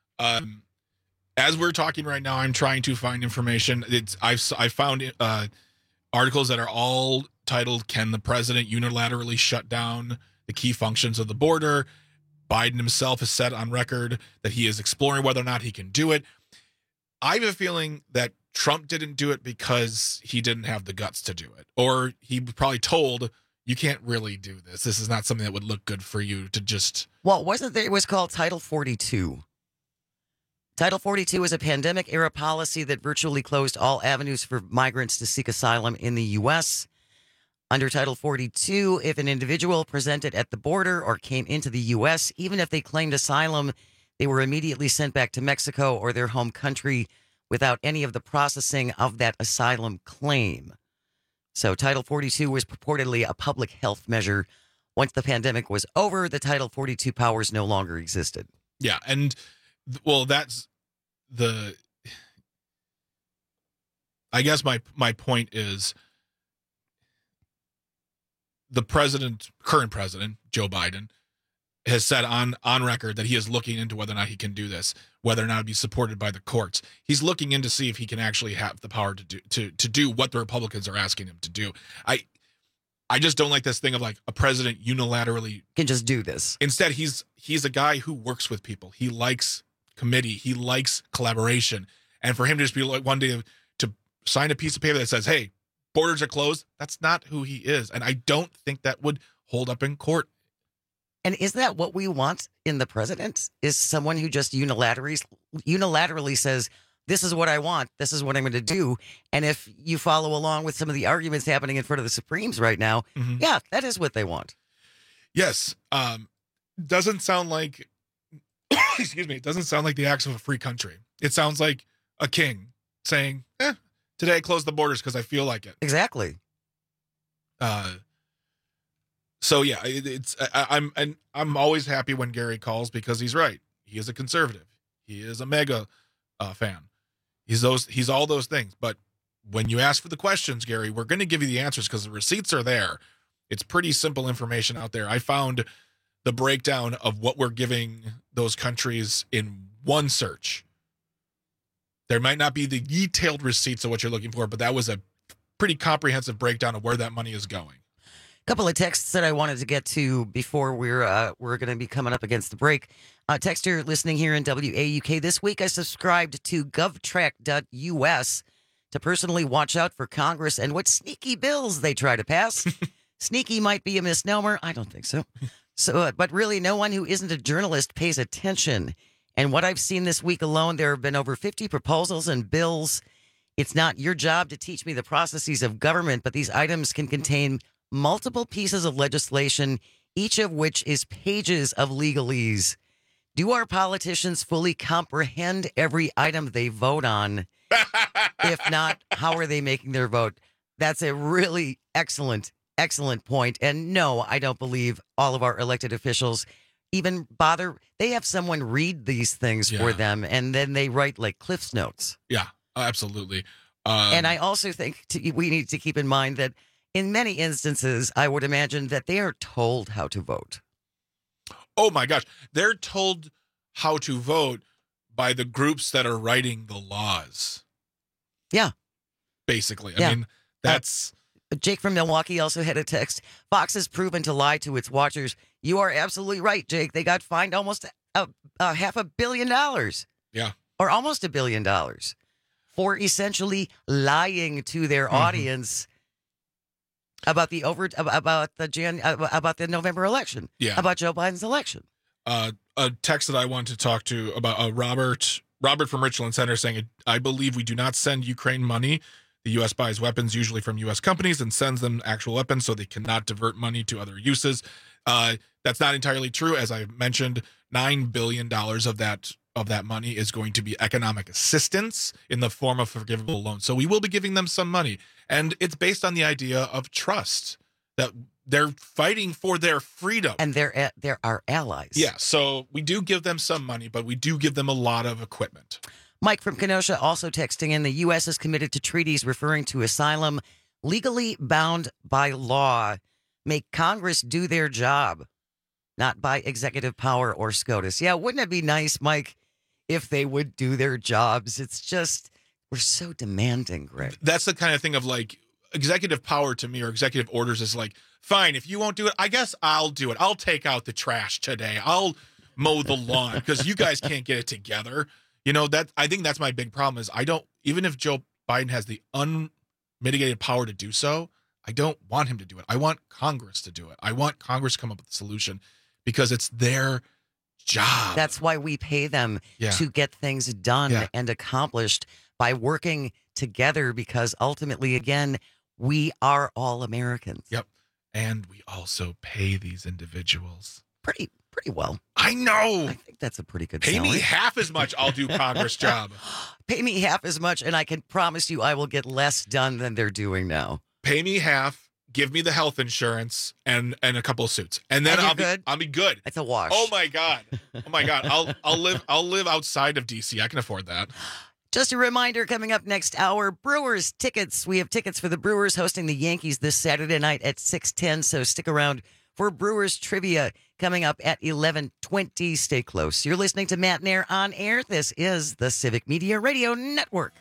As we're talking right now, I'm trying to find information. I found articles that are all titled, "Can the President Unilaterally Shut Down the Key Functions of the Border?" Biden himself has said on record that he is exploring whether or not he can do it. I have a feeling that Trump didn't do it because he didn't have the guts to do it. Or he was probably told, you can't really do this. This is not something that would look good for you to just... Well, wasn't there, it was called Title 42. Title 42 is a pandemic-era policy that virtually closed all avenues for migrants to seek asylum in the U.S. Under Title 42, if an individual presented at the border or came into the U.S., even if they claimed asylum, they were immediately sent back to Mexico or their home country without any of the processing of that asylum claim. So Title 42 was purportedly a public health measure. Once the pandemic was over, the Title 42 powers no longer existed. Yeah, and, well, that's the... I guess my point is... The current president, Joe Biden, has said on record that he is looking into whether or not he can do this, whether or not it'd be supported by the courts. He's looking in to see if he can actually have the power to do what the Republicans are asking him to do. I just don't like this thing of like a president unilaterally can just do this. Instead, he's a guy who works with people. He likes committee. He likes collaboration. And for him to just be like one day to sign a piece of paper that says, hey, borders are closed, that's not who he is. And I don't think that would hold up in court. And is that what we want in the president? Is someone who just unilaterally says, this is what I want, this is what I'm going to do. And if you follow along with some of the arguments happening in front of the Supremes right now, yeah, that is what they want. Yes. Doesn't sound like, excuse me, it doesn't sound like the acts of a free country. It sounds like a king saying, today I close the borders because I feel like it. Exactly. So yeah, I'm always happy when Gary calls because he's right. He is a conservative. He is a mega fan. He's all those things. But when you ask for the questions, Gary, we're going to give you the answers because the receipts are there. It's pretty simple information out there. I found the breakdown of what we're giving those countries in one search. There might not be the detailed receipts of what you're looking for, but that was a pretty comprehensive breakdown of where that money is going. A couple of texts that I wanted to get to before we're going to be coming up against the break. Texter listening here in WAUK this week, I subscribed to govtrack.us to personally watch out for Congress and what sneaky bills they try to pass. Sneaky might be a misnomer. I don't think so. But really, no one who isn't a journalist pays attention. And what I've seen this week alone, there have been over 50 proposals and bills. It's not your job to teach me the processes of government, but these items can contain multiple pieces of legislation, each of which is pages of legalese. Do our politicians fully comprehend every item they vote on? If not, how are they making their vote? That's a really excellent point. And no, I don't believe all of our elected officials even bother. They have someone read these things for them, and then they write like Cliff's Notes. Yeah, absolutely. And I also think we need to keep in mind that in many instances, I would imagine that they are told how to vote. Oh my gosh. They're told how to vote by the groups that are writing the laws. Yeah. Basically. Yeah. I mean, that's... Jake from Milwaukee also had a text. Fox has proven to lie to its watchers. You are absolutely right, Jake. They got fined almost $500 million. Yeah. Or almost $1 billion for essentially lying to their audience about the November election. Yeah. About Joe Biden's election. A text that I want to talk to about Robert from Richland Center saying, I believe we do not send Ukraine money. The U.S. buys weapons usually from U.S. companies and sends them actual weapons, so they cannot divert money to other uses. That's not entirely true. As I mentioned, $9 billion of that money is going to be economic assistance in the form of forgivable loans. So we will be giving them some money. And it's based on the idea of trust, that they're fighting for their freedom. And they're our allies. Yeah, so we do give them some money, but we do give them a lot of equipment. Mike from Kenosha also texting in, the U.S. is committed to treaties referring to asylum legally bound by law. Make Congress do their job, not by executive power or SCOTUS. Yeah, wouldn't it be nice, Mike, if they would do their jobs? It's just, we're so demanding, Greg. That's the kind of thing of like executive power to me, or executive orders is like, fine, if you won't do it, I guess I'll do it. I'll take out the trash today. I'll mow the lawn because you guys can't get it together. You know, that I think that's my big problem is even if Joe Biden has the unmitigated power to do so, I don't want him to do it. I want Congress to do it. I want Congress to come up with a solution because it's their job. That's why we pay them to get things done and accomplished by working together, because ultimately, again, we are all Americans. Yep. And we also pay these individuals. Pretty well. I know. I think that's a pretty good Pay salary. me half as much, I'll do Congress job. Pay me half as much, and I can promise you I will get less done than they're doing now. Pay me half, give me the health insurance and a couple of suits. And then I'll be good. It's a wash. Oh my God. I'll live outside of DC. I can afford that. Just a reminder, coming up next hour, Brewers tickets. We have tickets for the Brewers hosting the Yankees this Saturday night at 6:10, so stick around for Brewers trivia coming up at 11:20. Stay close. You're listening to Matt Nair on air. This is the Civic Media Radio Network.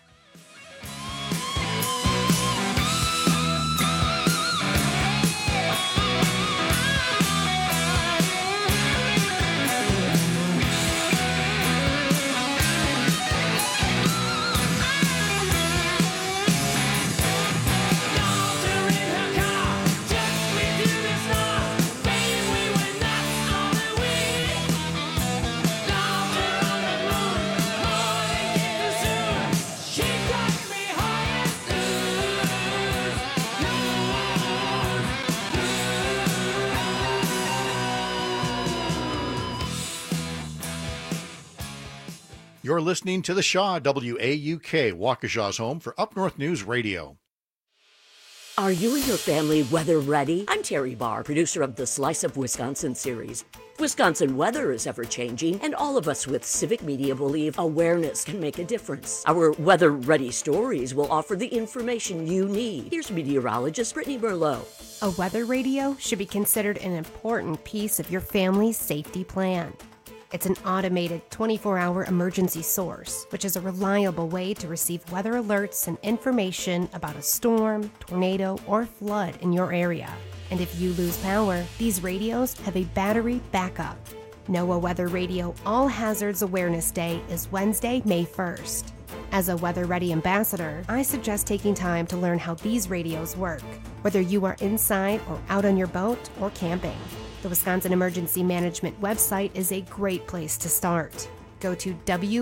You're listening to The Shaw, WAUK, Waukesha's home for Up North News Radio. Are you and your family weather ready? I'm Terry Barr, producer of the Slice of Wisconsin series. Wisconsin weather is ever-changing, and all of us with Civic Media believe awareness can make a difference. Our weather-ready stories will offer the information you need. Here's meteorologist Brittany Merlot. A weather radio should be considered an important piece of your family's safety plan. It's an automated 24-hour emergency source, which is a reliable way to receive weather alerts and information about a storm, tornado, or flood in your area. And if you lose power, these radios have a battery backup. NOAA Weather Radio All Hazards Awareness Day is Wednesday, May 1st. As a Weather Ready ambassador, I suggest taking time to learn how these radios work, whether you are inside or out on your boat or camping. The Wisconsin Emergency Management website is a great place to start. Go to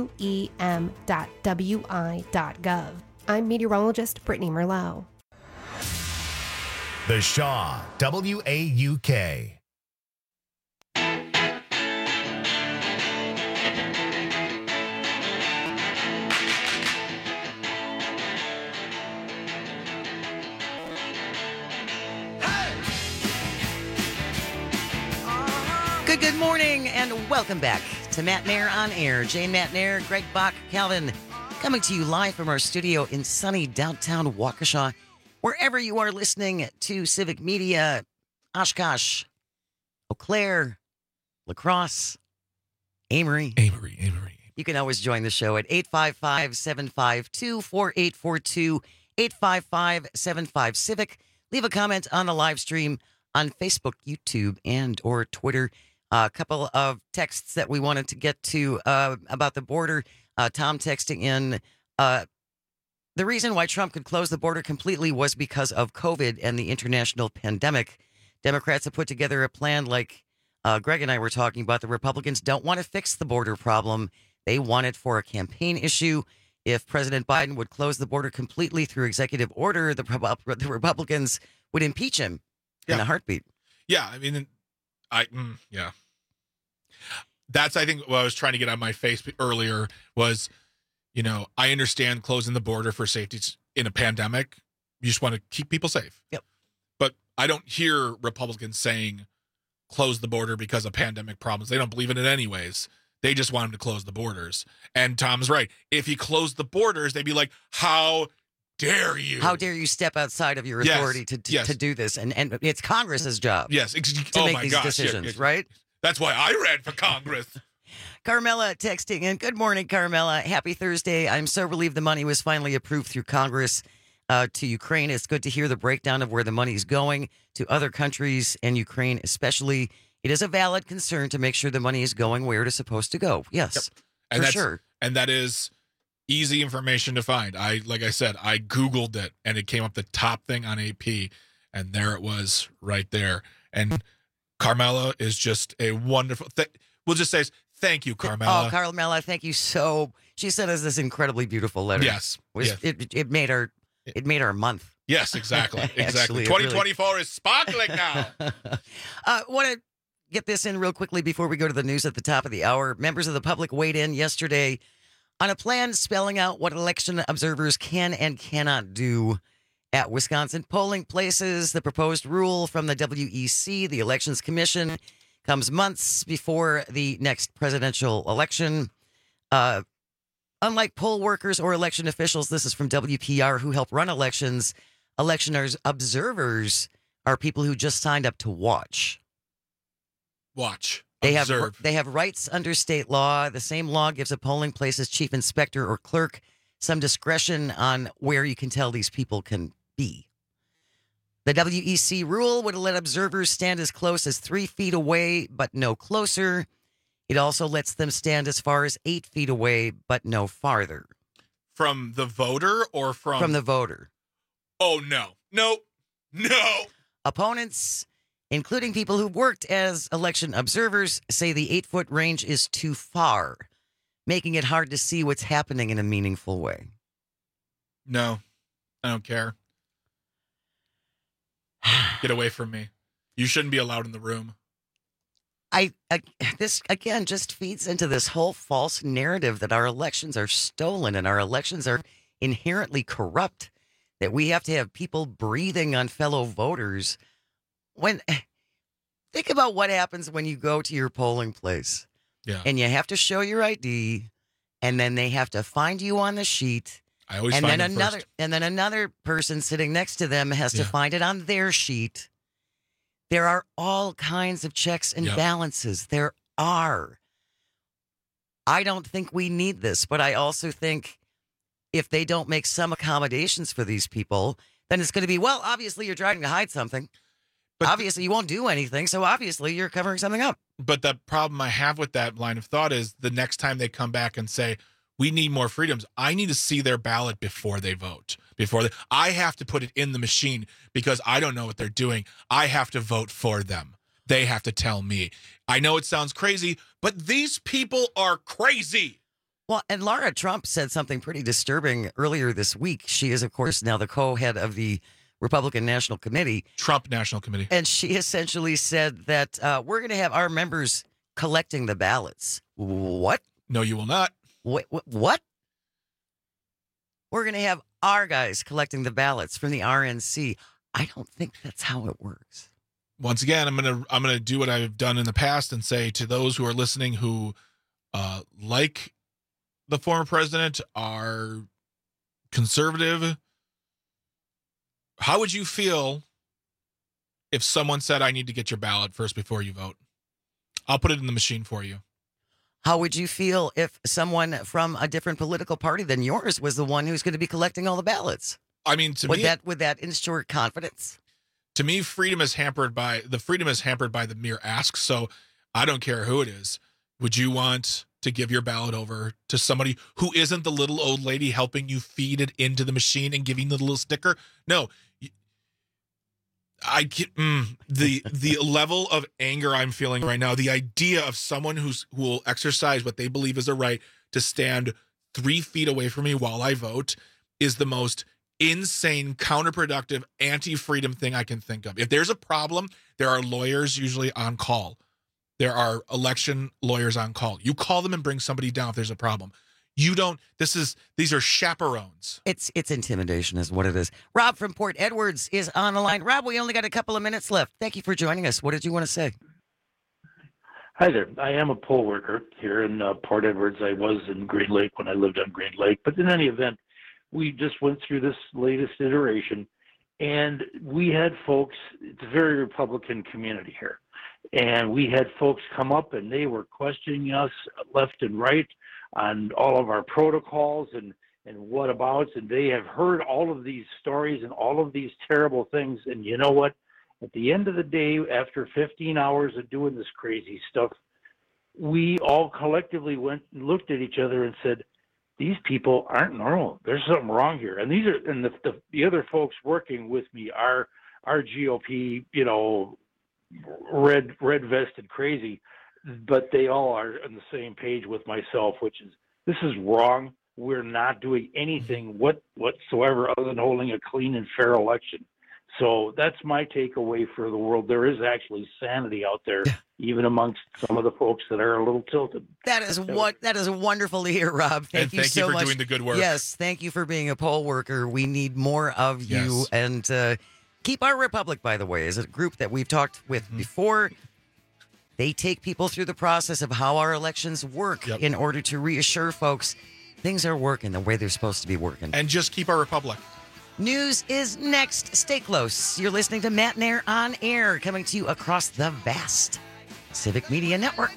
wem.wi.gov. I'm meteorologist Brittany Merlot. The Shaw, WAUK. Good morning, and welcome back to Matt Nair on Air. Jane Matt Nair, Greg Bach, Calvin, coming to you live from our studio in sunny downtown Waukesha. Wherever you are listening to Civic Media, Oshkosh, Eau Claire, La Crosse, Amory. You can always join the show at 855-752-4842, 855-75-CIVIC. Leave a comment on the live stream on Facebook, YouTube, and or Twitter. A couple of texts that we wanted to get to about the border. Tom texting in, the reason why Trump could close the border completely was because of COVID and the international pandemic. Democrats have put together a plan like Greg and I were talking about. The Republicans don't want to fix the border problem. They want it for a campaign issue. If President Biden would close the border completely through executive order, the Republicans would impeach him in a heartbeat. Yeah, I mean, yeah. That's, I think, what I was trying to get on my face earlier was, you know, I understand closing the border for safety in a pandemic. You just want to keep people safe. Yep. But I don't hear Republicans saying close the border because of pandemic problems. They don't believe in it anyways. They just want him to close the borders. And Tom's right. If he closed the borders, they'd be like, how dare you? How dare you step outside of your authority to do this? And it's Congress's job. Yes. To make these decisions, right? That's why I ran for Congress. Carmela texting in. Good morning, Carmela. Happy Thursday. I'm so relieved the money was finally approved through Congress to Ukraine. It's good to hear the breakdown of where the money is going to other countries and Ukraine especially. It is a valid concern to make sure the money is going where it is supposed to go. Yes, and for sure. And that is easy information to find. Like I said, I Googled it and it came up the top thing on AP, and there it was right there. And Carmela is just a wonderful we'll just say thank you, Carmela. Oh, Carmela, thank you so. She sent us this incredibly beautiful letter. Yes. It made our month. Yes, exactly. Actually, 2024 is sparkling now. Want to get this in real quickly before we go to the news at the top of the hour. Members of the public weighed in yesterday on a plan spelling out what election observers can and cannot do at Wisconsin polling places. The proposed rule from the WEC, the Elections Commission, comes months before the next presidential election. Unlike poll workers or election officials, this is from WPR, who help run elections. Electioners, observers are people who just signed up to watch. They have rights under state law. The same law gives a polling place's chief inspector or clerk some discretion on where you can tell these people can be. The WEC rule would let observers stand as close as 3 feet away, but no closer. It also lets them stand as far as 8 feet away, but no farther. From the voter or from? From the voter. Oh, no. No. Opponents, including people who worked as election observers, say the 8-foot range is too far, making it hard to see what's happening in a meaningful way. No, I don't care. Get away from me. You shouldn't be allowed in the room. This, again, just feeds into this whole false narrative that our elections are stolen and our elections are inherently corrupt. that we have to have people breathing on fellow voters. Think about what happens when you go to your polling place and you have to show your ID, and then they have to find you on the sheet. I always find them first. And then another person sitting next to them has to find it on their sheet. There are all kinds of checks and balances. There are. I don't think we need this, but I also think if they don't make some accommodations for these people, then it's going to be, well, obviously you're trying to hide something. But obviously you won't do anything, so obviously you're covering something up. But the problem I have with that line of thought is the next time they come back and say, we need more freedoms, I need to see their ballot before they vote. I have to put it in the machine because I don't know what they're doing. I have to vote for them. They have to tell me. I know it sounds crazy, but these people are crazy. Well, and Laura Trump said something pretty disturbing earlier this week. She is, of course, now the co-head of the Republican National Committee. Trump National Committee. And she essentially said that we're going to have our members collecting the ballots. What? No, you will not. What? We're going to have our guys collecting the ballots from the RNC. I don't think that's how it works. Once again, I'm gonna do what I've done in the past and say to those who are listening who like the former president, are conservative, how would you feel if someone said, I need to get your ballot first before you vote? I'll put it in the machine for you. How would you feel if someone from a different political party than yours was the one who's going to be collecting all the ballots? I mean, would that ensure confidence? To me, freedom is hampered by the mere ask. So I don't care who it is. Would you want to give your ballot over to somebody who isn't the little old lady helping you feed it into the machine and giving the little sticker? No. I get the level of anger I'm feeling right now. The idea of someone who will exercise what they believe is a right to stand 3 feet away from me while I vote is the most insane, counterproductive, anti-freedom thing I can think of. If there's a problem, there are lawyers usually on call. There are election lawyers on call. You call them and bring somebody down if there's a problem. You don't. These are chaperones. It's intimidation is what it is. Rob from Port Edwards is on the line. Rob, we only got a couple of minutes left. Thank you for joining us. What did you want to say? Hi there. I am a poll worker here in Port Edwards. I was in Green Lake when I lived on Green Lake. But in any event, we just went through this latest iteration, and we had folks, it's a very Republican community here, and we had folks come up and they were questioning us left and right on all of our protocols and whatabouts, and they have heard all of these stories and all of these terrible things. And you know what? At the end of the day, after 15 hours of doing this crazy stuff, we all collectively went and looked at each other and said, these people aren't normal. There's something wrong here. And the other folks working with me are GOP, red vested crazy, but they all are on the same page with myself, which is this is wrong. We're not doing anything whatsoever other than holding a clean and fair election. So that's my takeaway for the world. There is actually sanity out there, even amongst some of the folks that are a little tilted. That is wonderful to hear, Rob. Thank you so much. Thank you for doing the good work. Yes, thank you for being a poll worker. We need more of you. Yes. And Keep Our Republic, by the way, is a group that we've talked with before. They take people through the process of how our elections work in order to reassure folks things are working the way they're supposed to be working. And just keep our republic. News is next. Stay close. You're listening to Matt Nair on Air, coming to you across the vast Civic Media Network.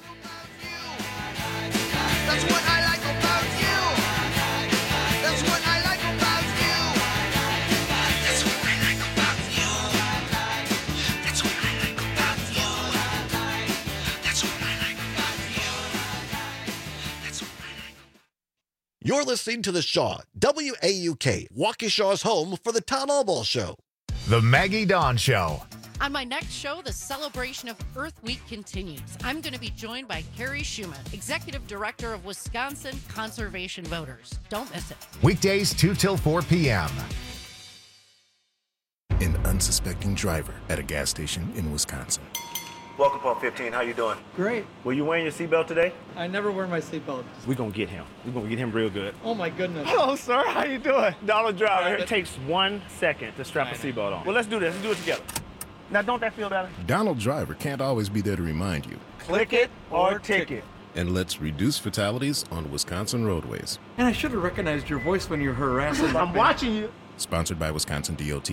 That's what I like about you. That's what I like about you. That's what I like about you. That's what I like about you. That's what I like about you. That's what I like. You're listening to The Shaw, WAUK, Waukesha's home for the Town Hall Ball Show. The Maggie Dawn Show. On my next show, the celebration of Earth Week continues. I'm going to be joined by Carrie Schumann, Executive Director of Wisconsin Conservation Voters. Don't miss it. Weekdays 2 till 4 p.m. An unsuspecting driver at a gas station in Wisconsin. Welcome, Pump 15. How you doing? Great. Were you wearing your seatbelt today? I never wear my seatbelt. We're going to get him. We're going to get him real good. Oh, my goodness. Hello, sir. How you doing? Donald Driver. It takes 1 second to strap a seatbelt on. Well, let's do this. Let's do it together. Now, don't that feel better? Donald Driver can't always be there to remind you. Click it or ticket. And let's reduce fatalities on Wisconsin roadways. And I should have recognized your voice when you were harassing. I'm watching you. Sponsored by Wisconsin DOT.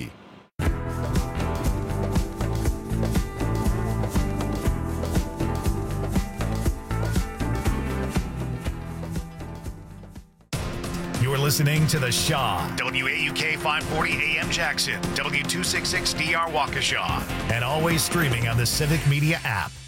You're listening to The Shaw, WAUK 540 AM Jackson, W266DR Waukesha, and always streaming on the Civic Media app.